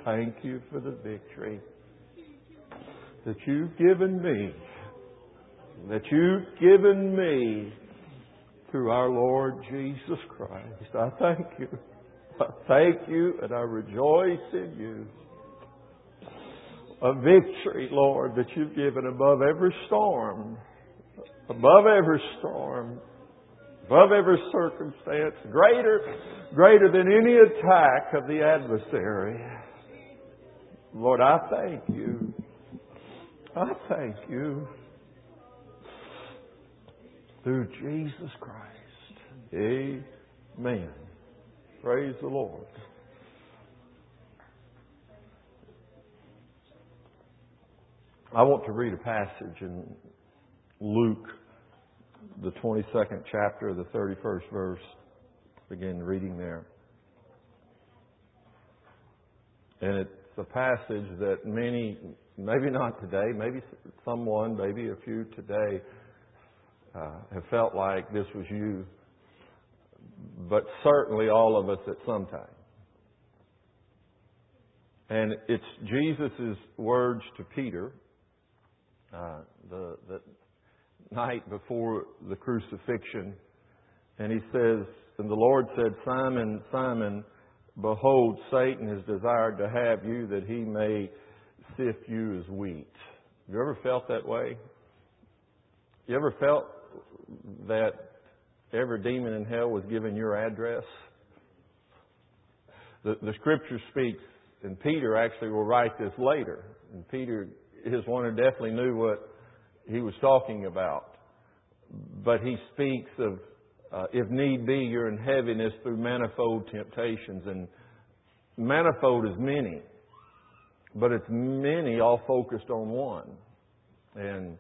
thank You for the victory that You've given me. That You've given me through our Lord Jesus Christ. I thank You. I thank You and I rejoice in You. A victory, Lord, that You've given above every storm. Above every storm. Above every circumstance. Greater than any attack of the adversary. Lord, I thank You. I thank You. Through Jesus Christ. Amen. Praise the Lord. I want to read a passage in Luke, the 22nd chapter, the 31st verse. Begin reading there. And it's a passage that many, maybe not today, maybe someone, maybe a few today, have felt like this was you, but certainly all of us at some time. And it's Jesus' words to Peter the night before the crucifixion. And He says, and the Lord said, Simon, Simon, behold, Satan has desired to have you that he may sift you as wheat. Have you ever felt that way? You ever felt that every demon in hell was given your address? The Scripture speaks, and Peter actually will write this later. And Peter is one who definitely knew what he was talking about. But he speaks of, if need be, you're in heaviness through manifold temptations. And manifold is many. But it's many all focused on one. And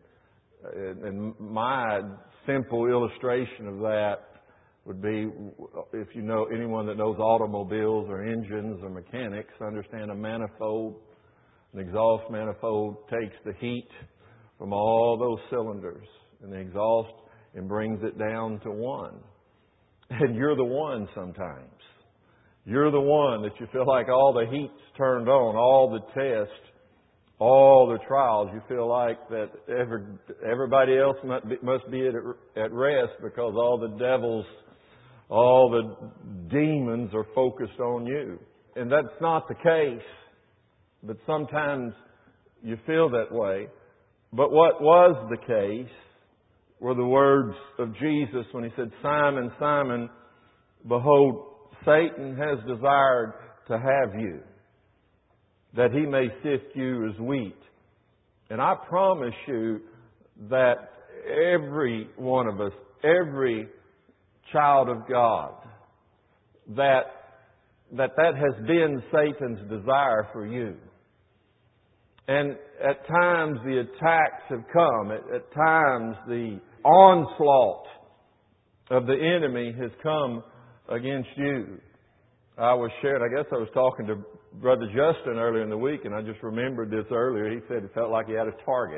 my simple illustration of that would be, if you know anyone that knows automobiles or engines or mechanics, understand a manifold, an exhaust manifold takes the heat from all those cylinders and the exhaust and brings it down to one. And you're the one sometimes. You're the one that you feel like all the heat's turned on, all the tests, all the trials. You feel like that everybody else must be at rest because all the devils, all the demons are focused on you. And that's not the case. But sometimes you feel that way. But what was the case were the words of Jesus when He said, Simon, Simon, behold, Satan has desired to have you, that he may sift you as wheat. And I promise you that every one of us, every child of God, that has been Satan's desire for you. And at times the attacks have come. At times the onslaught of the enemy has come against you. I was talking to Brother Justin earlier in the week, and I just remembered this earlier. He said it felt like he had a target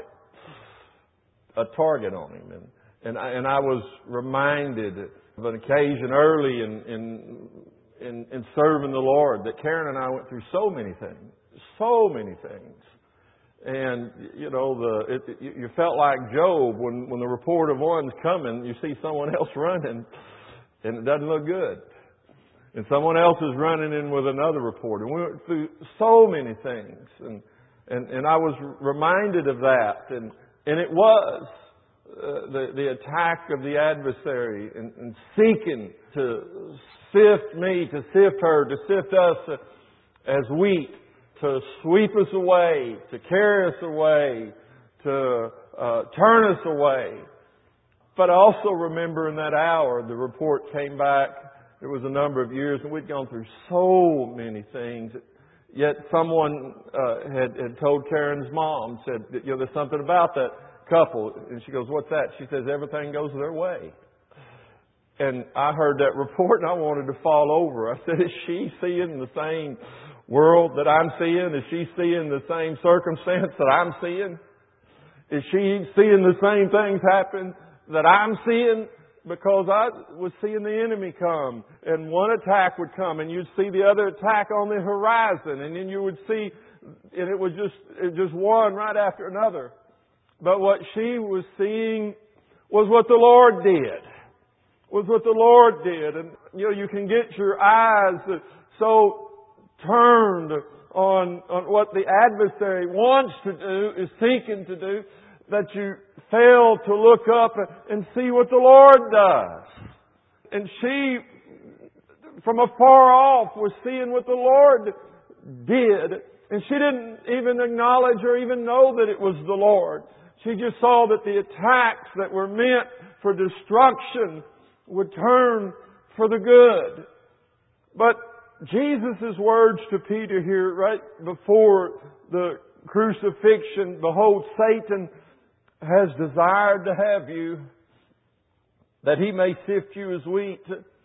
on him. And I was reminded of an occasion early in serving the Lord that Karen and I went through so many things. And, you know, you felt like Job when the report of one's coming, you see someone else running, and it doesn't look good. And someone else is running in with another report. And we went through so many things. And I was reminded of that. And it was the attack of the adversary and seeking to sift me, to sift her, to sift us as wheat, to sweep us away, to carry us away, to turn us away. But I also remember in that hour, the report came back. It was a number of years, and we'd gone through so many things. Yet someone had told Karen's mom, said, you know, there's something about that couple. And she goes, what's that? She says, everything goes their way. And I heard that report, and I wanted to fall over. I said, is she seeing the same world that I'm seeing? Is she seeing the same circumstance that I'm seeing? Is she seeing the same things happen that I'm seeing? because I was seeing the enemy come, and one attack would come, and you'd see the other attack on the horizon, and then you would see, and it was just one right after another. But what she was seeing was what the Lord did. And you can get your eyes so turned on what the adversary wants to do, is seeking to do, that you fail to look up and see what the Lord does. And she, from afar off, was seeing what the Lord did. And she didn't even acknowledge or even know that it was the Lord. She just saw that the attacks that were meant for destruction would turn for the good. But Jesus' words to Peter here, right before the crucifixion, behold, Satan has desired to have you, that he may sift you as wheat.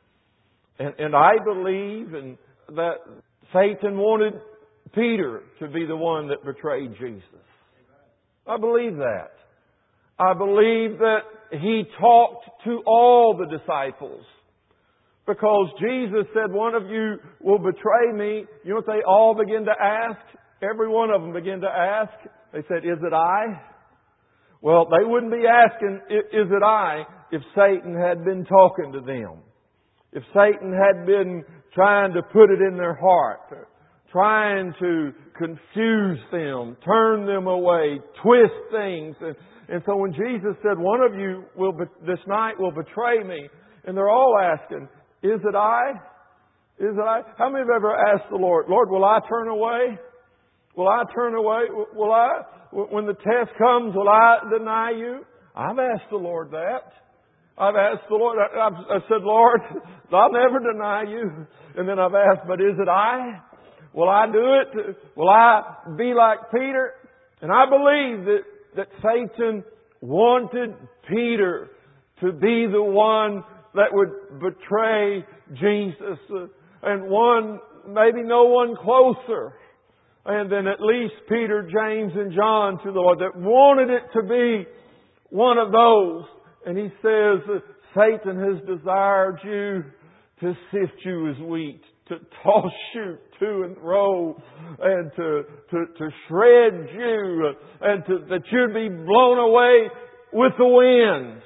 And I believe that Satan wanted Peter to be the one that betrayed Jesus. I believe that. I believe that he talked to all the disciples. Because Jesus said, one of you will betray me. You know what they all began to ask? Every one of them began to ask. They said, is it I? Well, they wouldn't be asking, is it I, if Satan had been talking to them. If Satan had been trying to put it in their heart, trying to confuse them, turn them away, twist things. And so when Jesus said, one of you this night will betray me, and they're all asking, is it I? Is it I? How many have ever asked the Lord, Lord, will I turn away? Will I turn away? Will I, when the test comes, will I deny you? I've asked the Lord that. I've asked the Lord, I've said, Lord, I'll never deny you. And then I've asked, but is it I? Will I do it? Will I be like Peter? And I believe that Satan wanted Peter to be the one that would betray Jesus. And maybe no one closer. And then at least Peter, James, and John to the Lord that wanted it to be one of those. And he says, Satan has desired you to sift you as wheat, to toss you to and fro, and to shred you, and that you'd be blown away with the wind.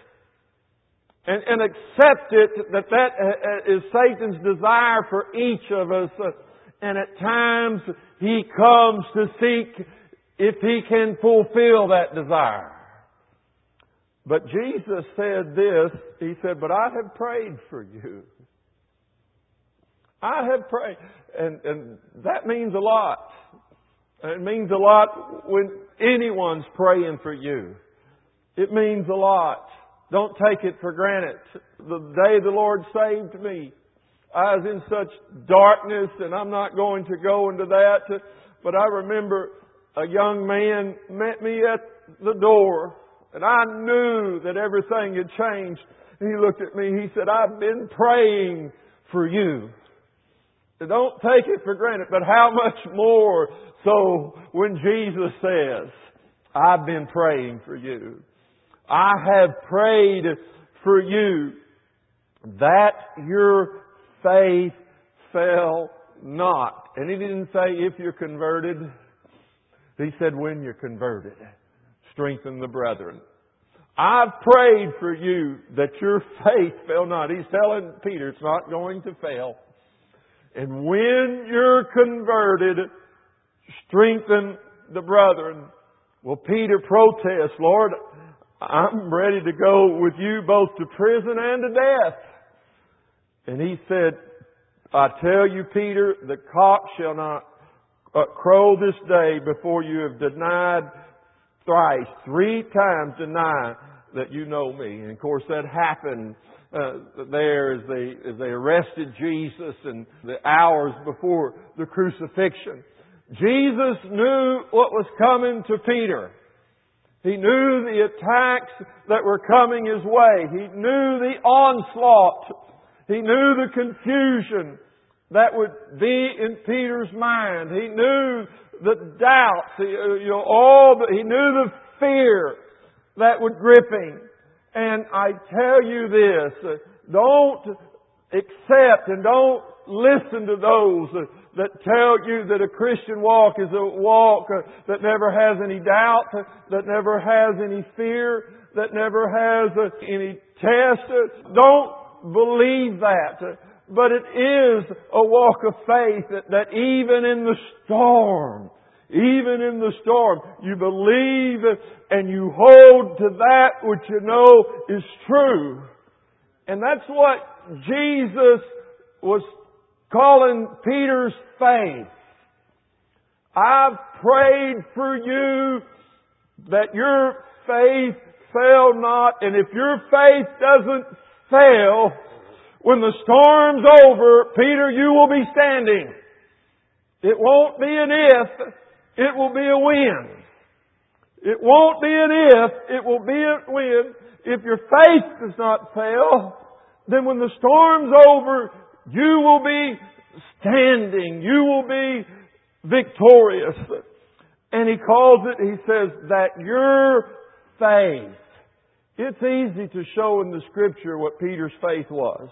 And accept it that is Satan's desire for each of us. And at times he comes to seek if he can fulfill that desire. But Jesus said this. He said, but I have prayed for you. I have prayed. And that means a lot. It means a lot when anyone's praying for you. It means a lot. Don't take it for granted. The day the Lord saved me, I was in such darkness, and I'm not going to go into that. But I remember a young man met me at the door, and I knew that everything had changed. And he looked at me, he said, I've been praying for you. So don't take it for granted, but how much more so when Jesus says, I've been praying for you. I have prayed for you that your faith fail not. And He didn't say if you're converted. He said when you're converted. Strengthen the brethren. I've prayed for you that your faith fail not. He's telling Peter it's not going to fail. And when you're converted, strengthen the brethren. Well, Peter protests, Lord, I'm ready to go with you both to prison and to death. And he said, I tell you, Peter, the cock shall not crow this day before you have denied thrice, 3 times deny that you know me. And of course that happened there as they arrested Jesus and the hours before the crucifixion. Jesus knew what was coming to Peter. He knew the attacks that were coming his way. He knew the onslaught. He knew the confusion that would be in Peter's mind. He knew the doubts. He knew the fear that would grip him. And I tell you this, don't accept and don't listen to those that tell you that a Christian walk is a walk that never has any doubt, that never has any fear, that never has any test. Don't believe that. But it is a walk of faith that even in the storm, you believe and you hold to that which you know is true. And that's what Jesus was calling Peter's faith. I've prayed for you that your faith fail not. And if your faith doesn't fail, when the storm's over, Peter, you will be standing. It won't be an if, it will be a when. It won't be an if, it will be a when. If your faith does not fail, then when the storm's over, you will be standing. You will be victorious. And he calls it, he says, that your faith. It's easy to show in the Scripture what Peter's faith was.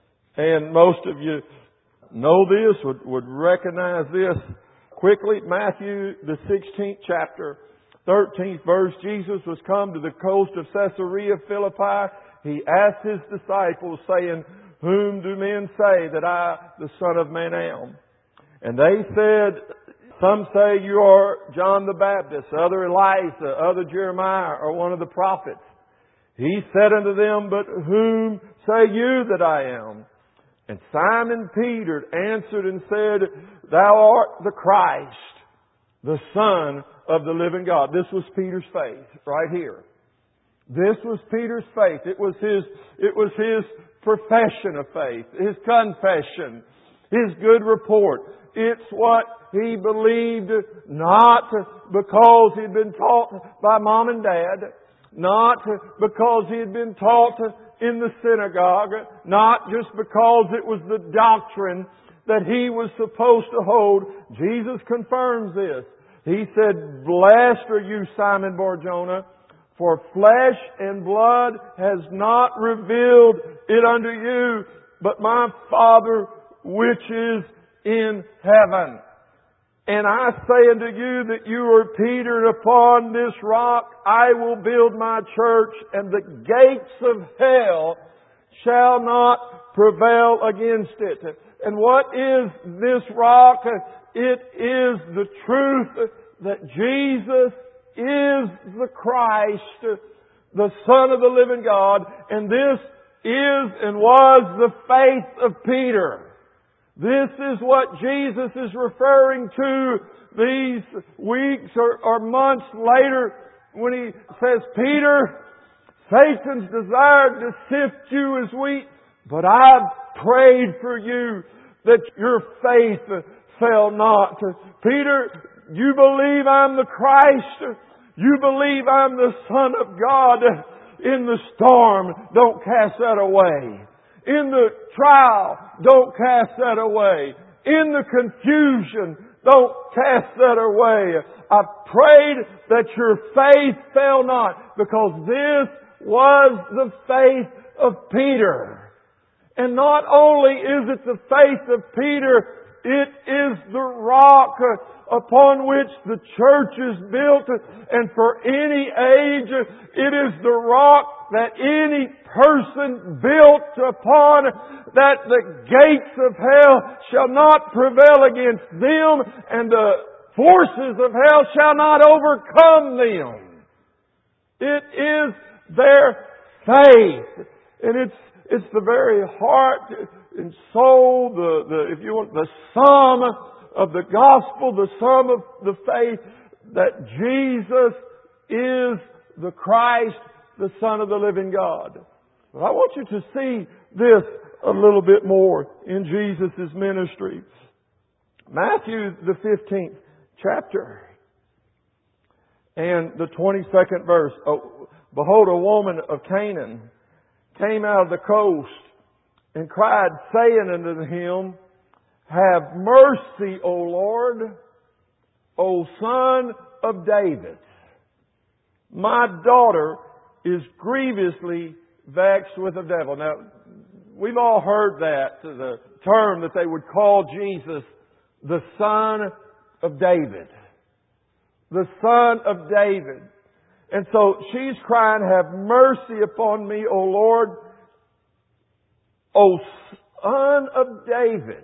And most of you know this, would recognize this quickly. Matthew, the 16th chapter, 13th verse. Jesus was come to the coast of Caesarea Philippi. He asked His disciples, saying, whom do men say that I, the Son of Man, am? And they said, some say you are John the Baptist, other Elijah, other Jeremiah, or one of the prophets. He said unto them, but whom say you that I am? And Simon Peter answered and said, thou art the Christ, the Son of the living God. This was Peter's faith right here. This was Peter's faith. It was his profession of faith, his confession, his good report. It's what he believed, not because he'd been taught by mom and dad, not because he had been taught in the synagogue, not just because it was the doctrine that he was supposed to hold. Jesus confirms this. He said, blessed are you, Simon Bar-Jonah, for flesh and blood has not revealed it unto you, but my Father which is in heaven. And I say unto you that you are Peter, and upon this rock I will build my church, and the gates of hell shall not prevail against it. And what is this rock? It is the truth that Jesus is the Christ, the Son of the living God, and this is and was the faith of Peter. This is what Jesus is referring to these weeks or months later when He says, Peter, Satan's desired to sift you as wheat, but I've prayed for you that your faith fail not. Peter, you believe I'm the Christ. You believe I'm the Son of God. In the storm, don't cast that away. In the trial, don't cast that away. In the confusion, don't cast that away. I prayed that your faith fail not, because this was the faith of Peter. And not only is it the faith of Peter, it is the rock upon which the church is built, and for any age, it is the rock that any person built upon, that the gates of hell shall not prevail against them, and the forces of hell shall not overcome them. It is their faith, and it's the very heart and soul, if you want, the sum of the gospel, the sum of the faith that Jesus is the Christ, the Son of the living God. But I want you to see this a little bit more in Jesus' ministry. Matthew, the 15th chapter and the 22nd verse. Oh, behold, a woman of Canaan came out of the coast and cried, saying unto him, have mercy, O Lord, O Son of David. My daughter is grievously vexed with the devil. Now, we've all heard that, the term that they would call Jesus the Son of David. The Son of David. And so she's crying, have mercy upon me, O Lord, O Son of David.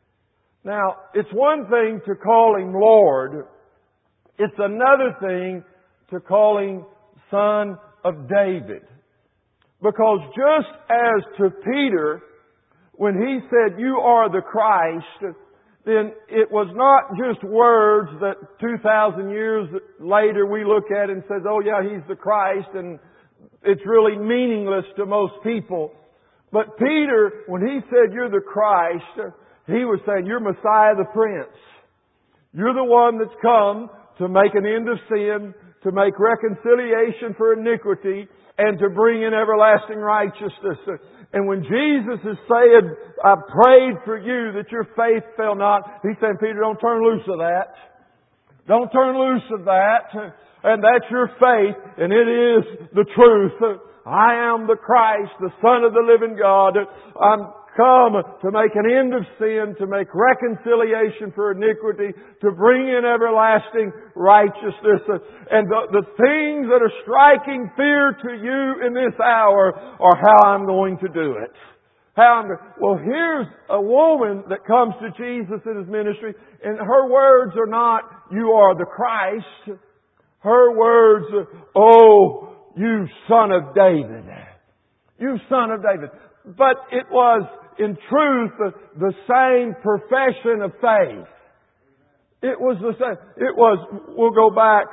Now, it's one thing to call Him Lord. It's another thing to call Him Son of David. Because just as to Peter, when he said, you are the Christ, then it was not just words that 2,000 years later we look at and says, oh yeah, He's the Christ, and it's really meaningless to most people. But Peter, when he said, you're the Christ, he was saying, you're Messiah the Prince. You're the one that's come to make an end of sin, to make reconciliation for iniquity, and to bring in everlasting righteousness. And when Jesus is saying, I prayed for you that your faith fail not, He's saying, Peter, don't turn loose of that. Don't turn loose of that. And that's your faith, and it is the truth. I am the Christ, the Son of the living God. I'm come to make an end of sin, to make reconciliation for iniquity, to bring in everlasting righteousness. And the things that are striking fear to you in this hour are how I'm going to do it. Well, here's a woman that comes to Jesus in His ministry, and her words are not, you are the Christ. Her words are, oh, you Son of David. You Son of David. But it was, in truth, the same profession of faith. It was the same. We'll go back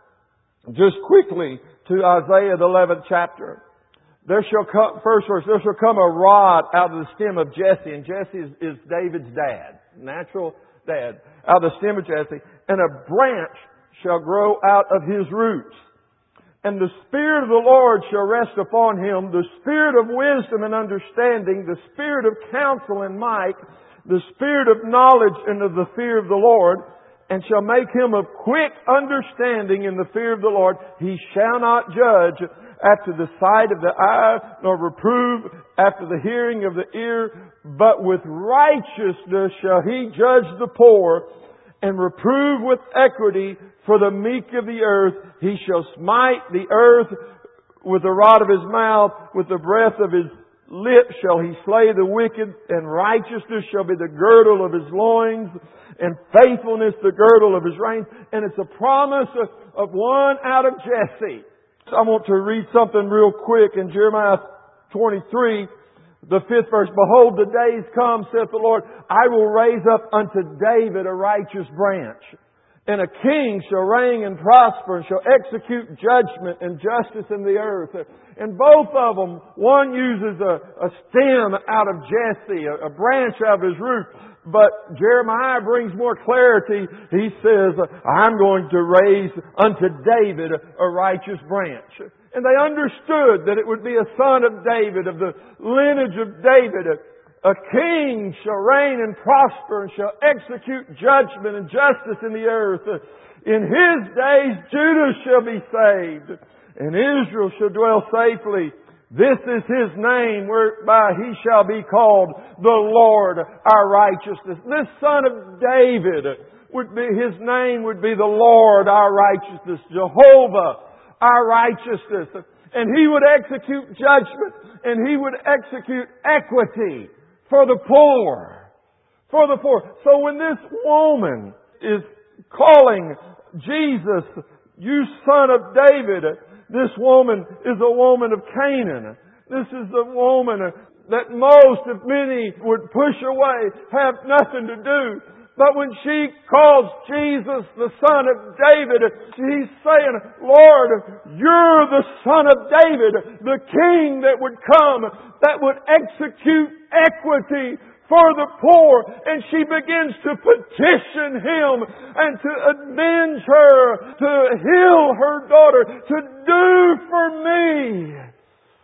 just quickly to Isaiah, the 11th chapter. There shall come, first verse, there shall come a rod out of the stem of Jesse. And Jesse is David's dad, natural dad, out of the stem of Jesse. And a branch shall grow out of his roots. And the Spirit of the Lord shall rest upon him, the Spirit of wisdom and understanding, the Spirit of counsel and might, the Spirit of knowledge and of the fear of the Lord, and shall make him of quick understanding in the fear of the Lord. He shall not judge after the sight of the eye, nor reprove after the hearing of the ear, but with righteousness shall he judge the poor, and reprove with equity for the meek of the earth. He shall smite the earth with the rod of his mouth, with the breath of his lips shall he slay the wicked, and righteousness shall be the girdle of his loins, and faithfulness the girdle of his reins. And it's a promise of one out of Jesse. I want to read something real quick in Jeremiah 23. The 5th verse, behold, the days come, saith the Lord, I will raise up unto David a righteous branch. And a king shall reign and prosper and shall execute judgment and justice in the earth. And both of them, one uses a stem out of Jesse, a branch out of his root. But Jeremiah brings more clarity. He says, I'm going to raise unto David a righteous branch. And they understood that it would be a son of David, of the lineage of David. A king shall reign and prosper and shall execute judgment and justice in the earth. In his days Judah shall be saved, and Israel shall dwell safely. This is his name, whereby he shall be called the Lord our righteousness. This son of David his name would be the Lord our righteousness, Jehovah our righteousness. And He would execute judgment, and He would execute equity for the poor. For the poor. So when this woman is calling Jesus, you Son of David, this woman is a woman of Canaan. This is the woman that most, if many, would push away, have nothing to do. But when she calls Jesus the Son of David, she's saying, Lord, you're the Son of David, the King that would come, that would execute equity for the poor. And she begins to petition Him and to avenge her, to heal her daughter, to do for me.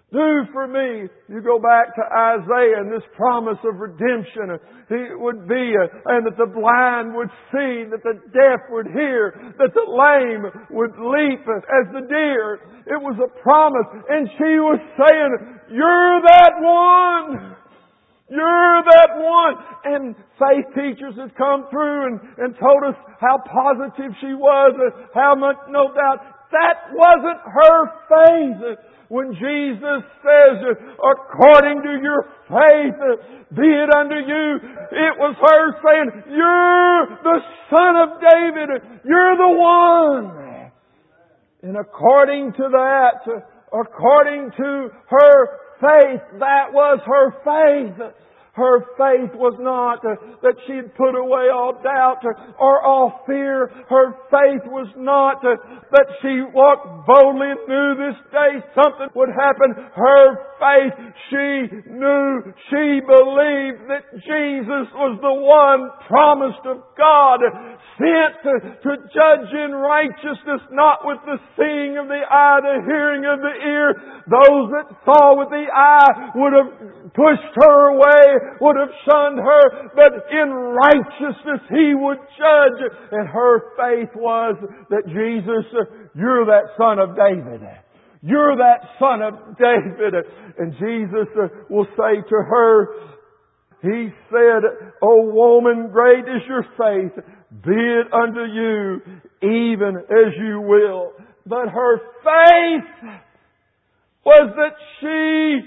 Do for me. You go back to Isaiah and this promise of redemption. It would be, and that the blind would see, that the deaf would hear, that the lame would leap as the deer. It was a promise. And she was saying, you're that one. You're that one. And faith teachers had come through and told us how positive she was, how much, no doubt, that wasn't her faith. When Jesus says, according to your faith, be it unto you, it was her saying, you're the Son of David. You're the one. And according to that, according to her faith, that was her faith. Her faith was not that she had put away all doubt or all fear. Her faith was not that she walked boldly and knew this day something would happen. Her faith, she knew, she believed that Jesus was the one promised of God, sent to judge in righteousness, not with the seeing of the eye, the hearing of the ear. Those that saw with the eye would have pushed her away, would have shunned her, but in righteousness He would judge. And her faith was that Jesus, you're that Son of David. You're that Son of David. And Jesus will say to her, He said, O woman, great is your faith. Be it unto you even as you will. But her faith was that she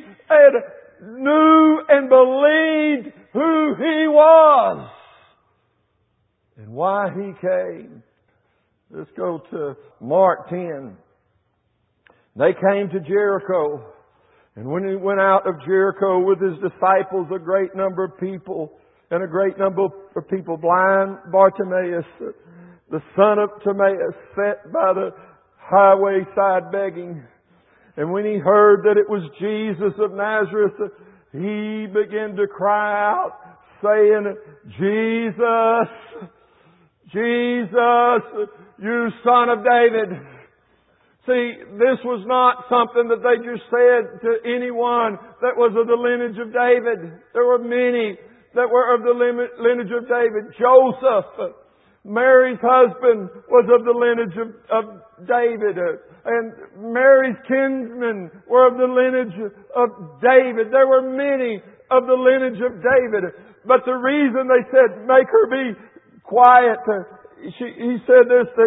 knew and believed who He was and why He came. Let's go to Mark 10. They came to Jericho. And when He went out of Jericho with His disciples, a great number of people, and a great number of people, blind Bartimaeus, the son of Timaeus, sat by the highway side begging. And when he heard that it was Jesus of Nazareth, he began to cry out, saying, Jesus, Jesus, you Son of David. See, this was not something that they just said to anyone that was of the lineage of David. There were many that were of the lineage of David. Joseph, Mary's husband, was of the lineage of David. And Mary's kinsmen were of the lineage of David. There were many of the lineage of David. But the reason they said, make her be quiet, he said this, that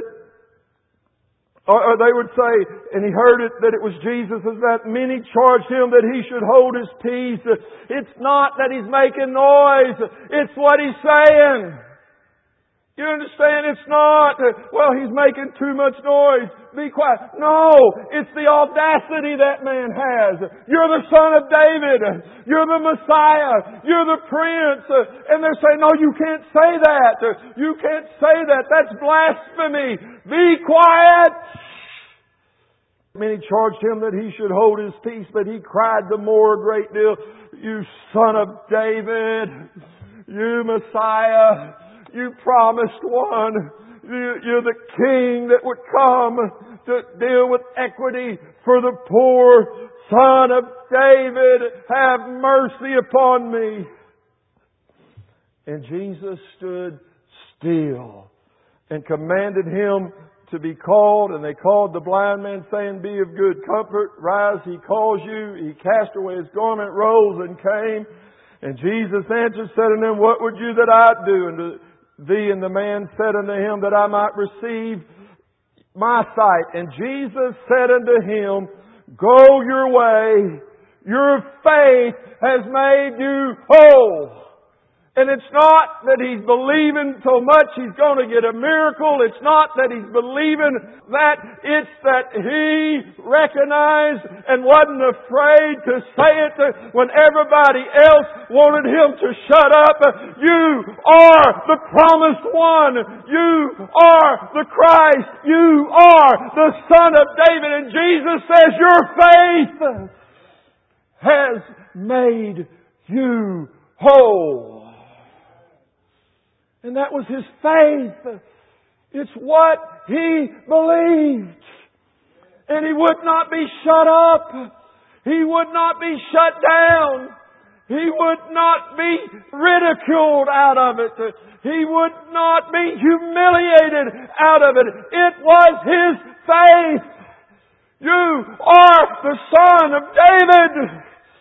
or they would say, and he heard it, that it was Jesus, is that many charged Him that He should hold His peace. It's not that He's making noise. It's what He's saying. You understand? It's not, well, he's making too much noise. Be quiet. No, it's the audacity that man has. You're the Son of David. You're the Messiah. You're the Prince. And they're saying, no, you can't say that. You can't say that. That's blasphemy. Be quiet. Many charged Him that He should hold His peace, but He cried the more a great deal, you Son of David, you Messiah, you promised one. You're the King that would come to deal with equity for the poor. Son of David, have mercy upon me. And Jesus stood still and commanded him to be called. And they called the blind man, saying, be of good comfort, rise, he calls you. He cast away his garment, rose, and came. And Jesus answered, said unto him, what would you that I do unto thee? And the man said unto him, that I might receive my sight. And Jesus said unto him, go your way. Your faith has made you whole. And it's not that he's believing so much he's going to get a miracle. It's not that he's believing that. It's that he recognized and wasn't afraid to say it when everybody else wanted him to shut up. You are the promised one. You are the Christ. You are the Son of David. And Jesus says, your faith has made you whole. And that was his faith. It's what he believed. And he would not be shut up. He would not be shut down. He would not be ridiculed out of it. He would not be humiliated out of it. It was His faith. You are the Son of David.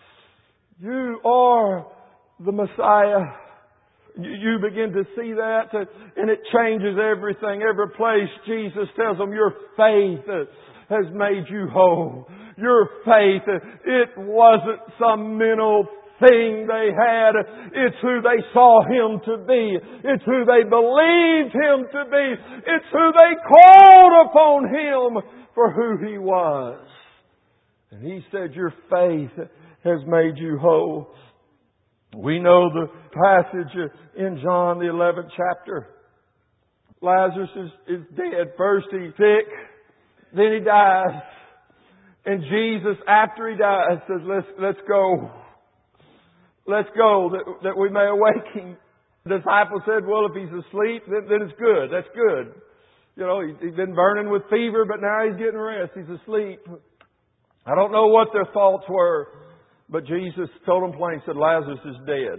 You are the Messiah. You begin to see that, and it changes everything. Every place Jesus tells them, your faith has made you whole. Your faith, it wasn't some mental thing they had. It's who they saw Him to be. It's who they believed Him to be. It's who they called upon Him for who He was. And He said, your faith has made you whole. We know the passage in John, the 11th chapter. Lazarus is dead. First he's sick, then he dies. And Jesus, after he dies, says, let's go. Let's go, that we may awaken him. The disciples said, well, if he's asleep, then it's good. That's good. You know, he's been burning with fever, but now he's getting rest. He's asleep. I don't know what their thoughts were, but Jesus told them plain, said, Lazarus is dead.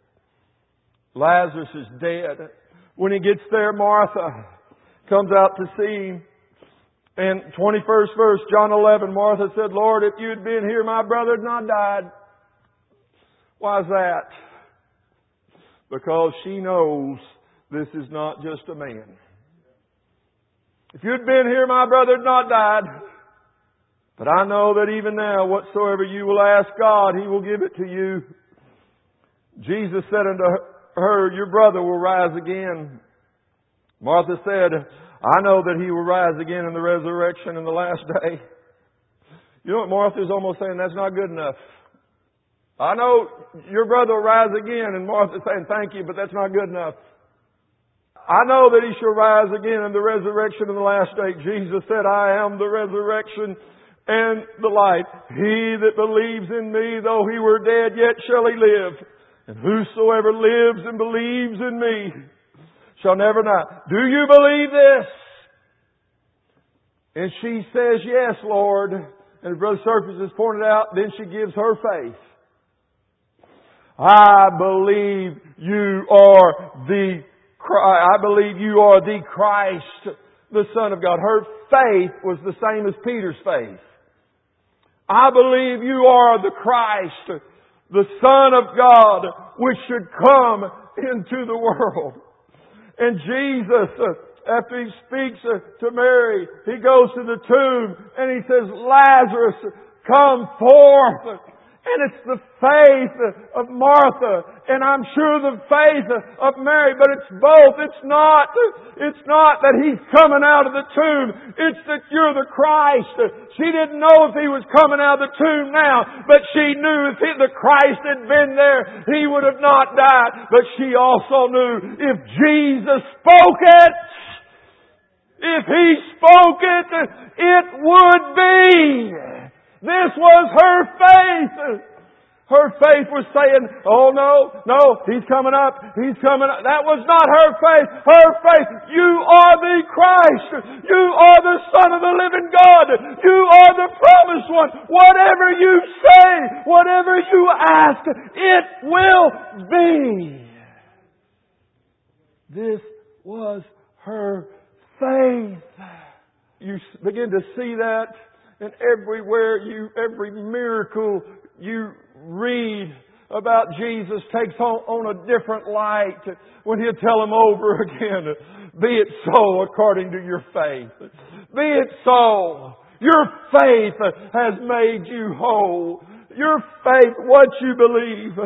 Lazarus is dead. When he gets there, Martha comes out to see him. And 21st verse, John 11, Martha said, Lord, if you had been here, my brother had not died. Why is that? Because she knows this is not just a man. If you had been here, my brother had not died. But I know that even now, whatsoever you will ask God, He will give it to you. Jesus said unto her, your brother will rise again. Martha said, I know that He will rise again in the resurrection in the last day. You know what Martha is almost saying? That's not good enough. I know your brother will rise again, and Martha's saying, thank you, but that's not good enough. I know that He shall rise again in the resurrection in the last day. Jesus said, I am the resurrection and the life. He that believes in Me, though he were dead, yet shall he live. And whosoever lives and believes in Me shall never die. Do you believe this? And she says, yes, Lord. And Brother Surface has pointed out, then she gives her faith. I believe you are the Christ, the Son of God. Her faith was the same as Peter's faith. I believe you are the Christ, the Son of God, which should come into the world. And Jesus, after He speaks to Mary, He goes to the tomb and He says, Lazarus, come forth. And it's the faith of Martha, and I'm sure the faith of Mary, but it's both. It's not that He's coming out of the tomb. It's that you're the Christ. She didn't know if He was coming out of the tomb now, but she knew if the Christ had been there, He would have not died. But she also knew if Jesus spoke it, if He spoke it, it would be. This was her faith. Her faith was saying, oh no, He's coming up. He's coming up. That was not her faith. Her faith, you are the Christ. You are the Son of the living God. You are the promised one. Whatever you say, whatever you ask, it will be. This was her faith. You begin to see that. And everywhere every miracle you read about Jesus takes on a different light when He'll tell them over again, be it so according to your faith. Be it so. Your faith has made you whole. Your faith, what you believe.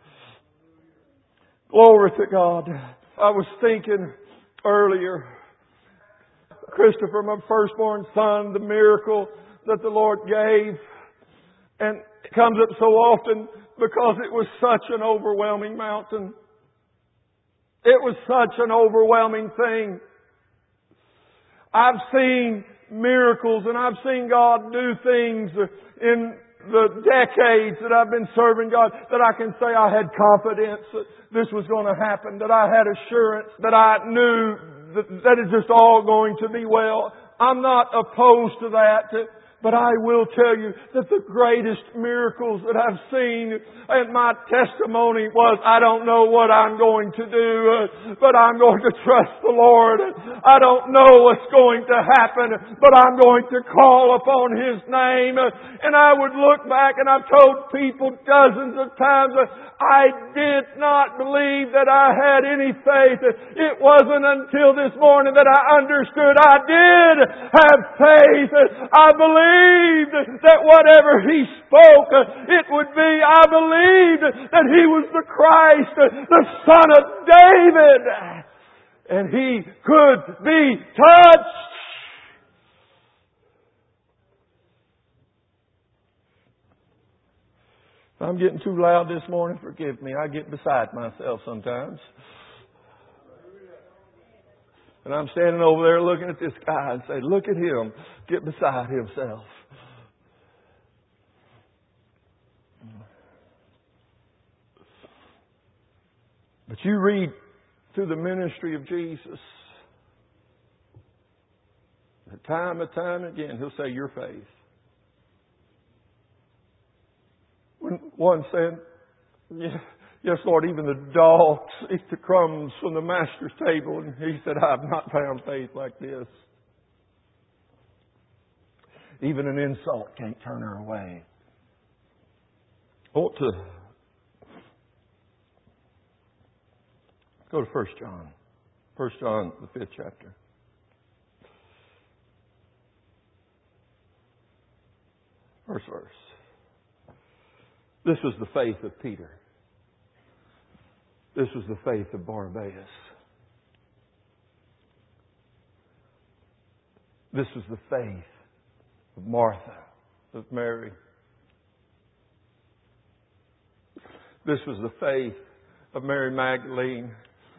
Glory to God. I was thinking earlier, Christopher, my firstborn son, the miracle that the Lord gave. And it comes up so often because it was such an overwhelming mountain. It was such an overwhelming thing. I've seen miracles and I've seen God do things in the decades that I've been serving God that I can say I had confidence that this was going to happen, that I had assurance, that I knew that it's just all going to be well. I'm not opposed to that. But I will tell you that the greatest miracles that I've seen, and my testimony was, I don't know what I'm going to do, but I'm going to trust the Lord. I don't know what's going to happen, but I'm going to call upon His name. And I would look back, and I've told people dozens of times, I did not believe that I had any faith. It wasn't until this morning that I understood I did have faith. I believed that whatever He spoke, it would be. I believed that He was the Christ, the Son of David. And He could be touched. If I'm getting too loud this morning, forgive me. I get beside myself sometimes. And I'm standing over there looking at this guy and say, look at him, get beside himself. But you read through the ministry of Jesus, time and time again, He'll say, your faith. When one said, yes, Lord, even the dogs eat the crumbs from the Master's table. And He said, I have not found faith like this. Even an insult can't turn her away. I want to go to 1 John. 1 John, the 5th chapter. First verse. This was the faith of Peter. This was the faith of Barnabas. This was the faith of Martha, of Mary. This was the faith of Mary Magdalene,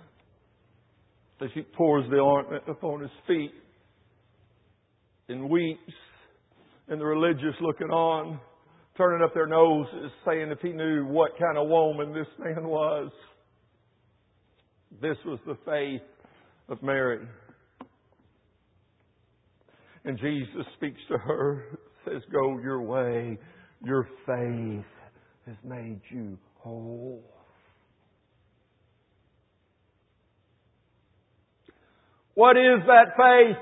as she pours the ointment upon His feet and weeps, and the religious looking on, turning up their noses, saying if he knew what kind of woman this man was. This was the faith of Mary. And Jesus speaks to her, says, go your way. Your faith has made you whole. What is that faith?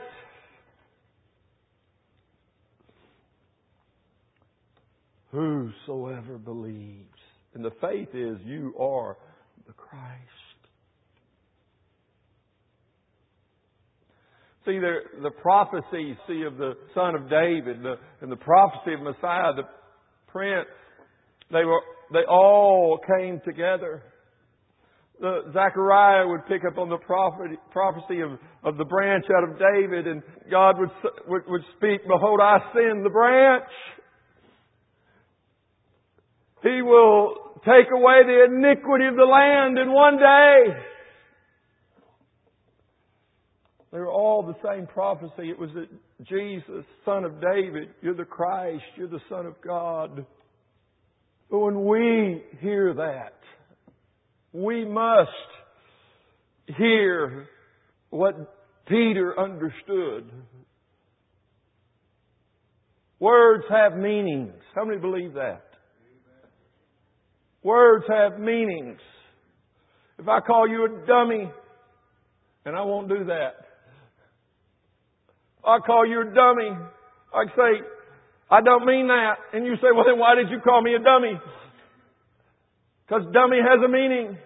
Whosoever believes. And the faith is you are the Christ. See, the prophecies, of the Son of David and the prophecy of Messiah, the Prince, they all came together. Zechariah would pick up on the prophecy of the branch out of David, and God would speak, behold, I send the branch. He will take away the iniquity of the land in one day. They were all the same prophecy. It was that Jesus, Son of David, you're the Christ, you're the Son of God. But when we hear that, we must hear what Peter understood. Words have meanings. How many believe that? Words have meanings. If I call you a dummy, and I won't do that. I call you a dummy. I say, I don't mean that. And you say, well then why did you call me a dummy? Because dummy has a meaning.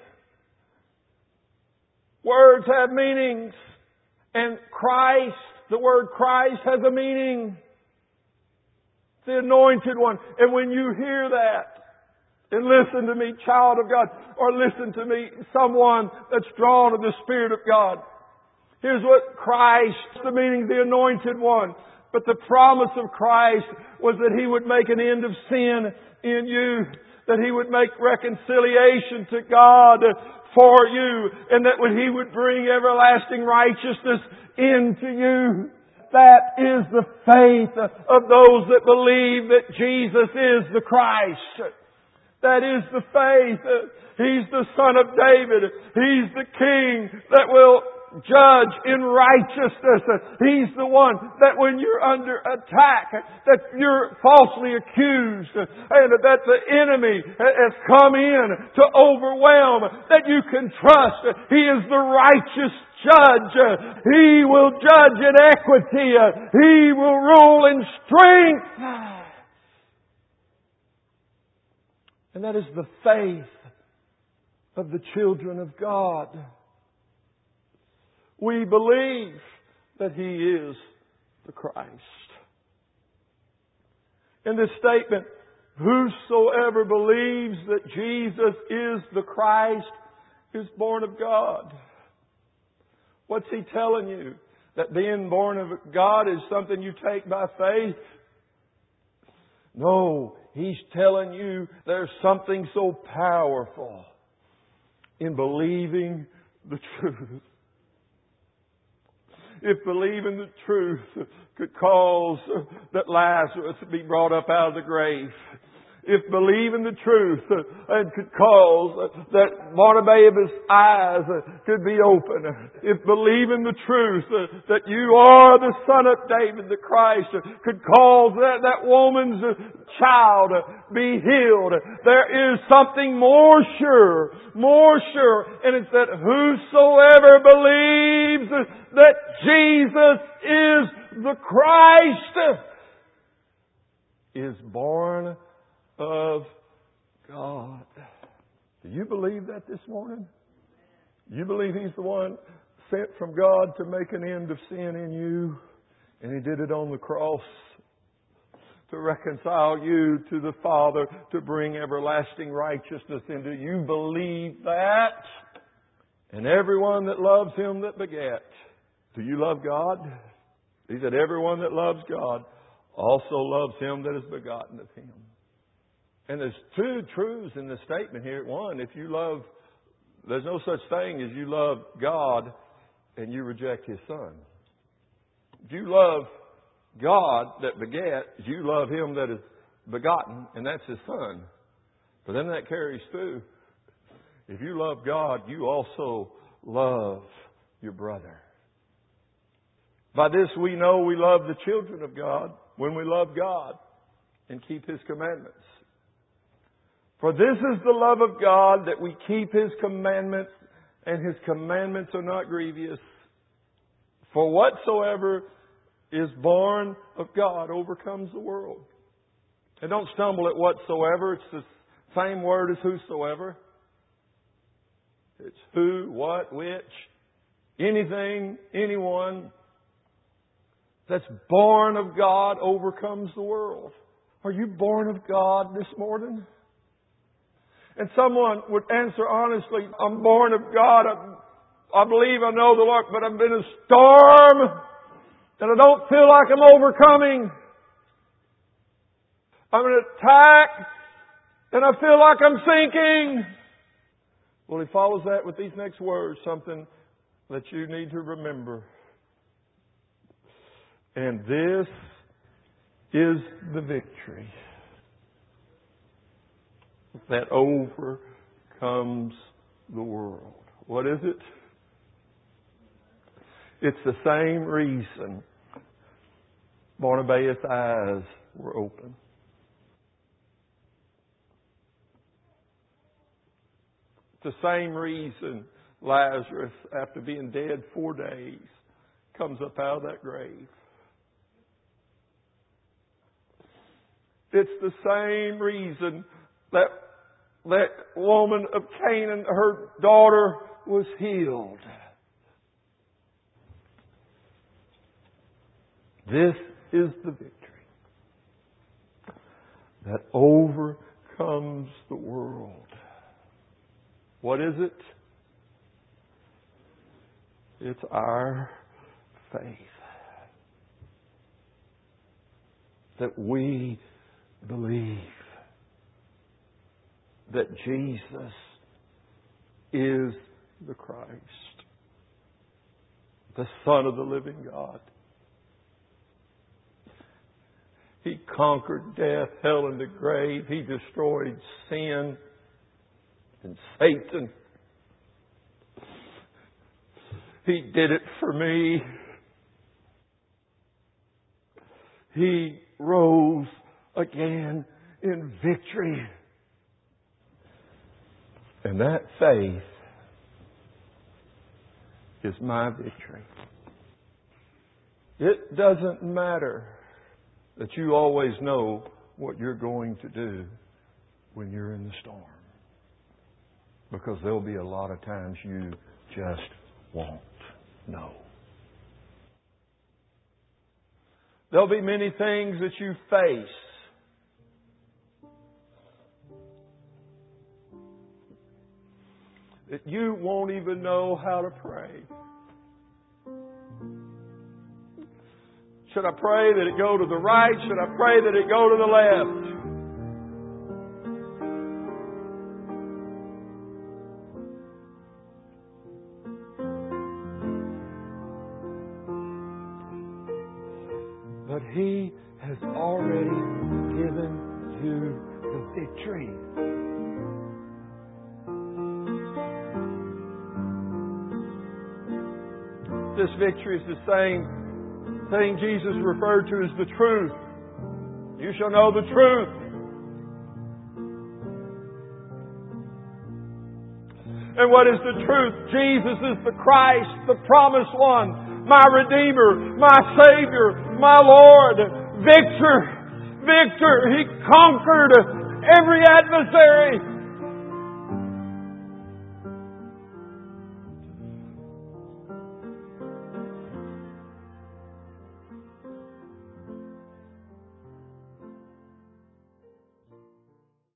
Words have meanings. And Christ, the word Christ has a meaning. The Anointed One. And when you hear that, and listen to me, child of God, or listen to me, someone that's drawn of the Spirit of God. Here's what Christ, the meaning, the Anointed One. But the promise of Christ was that He would make an end of sin in you. That He would make reconciliation to God for you. And that He would bring everlasting righteousness into you. That is the faith of those that believe that Jesus is the Christ. That is the faith. He's the Son of David. He's the King that will judge in righteousness. He's the one that when you're under attack, that you're falsely accused, and that the enemy has come in to overwhelm, that you can trust. He is the righteous judge. He will judge in equity. He will rule in strength. And that is the faith of the children of God. We believe that He is the Christ. In this statement, whosoever believes that Jesus is the Christ is born of God. What's He telling you? That being born of God is something you take by faith? No, He's telling you there's something so powerful in believing the truth. If believing the truth could cause that Lazarus be brought up out of the grave, if believing the truth could cause that Barnabas' eyes could be open, if believing the truth that you are the Son of David, the Christ, could cause that woman's child be healed, there is something more sure, and it's that whosoever believes that Jesus is the Christ is born of God. Do you believe that this morning? You believe He's the one sent from God to make an end of sin in you? And He did it on the cross to reconcile you to the Father, to bring everlasting righteousness into you. You believe that? And everyone that loves Him that begat. Do you love God? He said, everyone that loves God also loves Him that is begotten of Him. And there's two truths in the statement here. One, if you love, there's no such thing as you love God and you reject His Son. If you love God that begat, you love Him that is begotten, and that's His Son. But then that carries through. If you love God, you also love your brother. By this we know we love the children of God when we love God and keep His commandments. For this is the love of God, that we keep His commandments, and His commandments are not grievous. For whatsoever is born of God overcomes the world. And don't stumble at whatsoever. It's the same word as whosoever. It's who, what, which, anything, anyone that's born of God overcomes the world. Are you born of God this morning? And someone would answer honestly, I'm born of God. I believe I know the Lord, but I've been in a storm and I don't feel like I'm overcoming. I'm in an attack and I feel like I'm sinking. Well, he follows that with these next words, something that you need to remember. And this is the victory that overcomes the world. What is it? It's the same reason Barnabas' eyes were open. It's the same reason Lazarus, after being dead 4 days, comes up out of that grave. It's the same reason that woman of Canaan, her daughter, was healed. This is the victory that overcomes the world. What is it? It's our faith. That we believe that Jesus is the Christ, the Son of the living God. He conquered death, hell, and the grave. He destroyed sin and Satan. He did it for me. He rose again in victory. And that faith is my victory. It doesn't matter that you always know what you're going to do when you're in the storm. Because there'll be a lot of times you just won't know. There'll be many things that you face that you won't even know how to pray. Should I pray that it go to the right? Should I pray that it go to the left? But He has already given you the victory. This victory is the same thing Jesus referred to as the truth. You shall know the truth. And what is the truth? Jesus is the Christ, the promised one, my Redeemer, my Savior, my Lord. Victor. He conquered every adversary.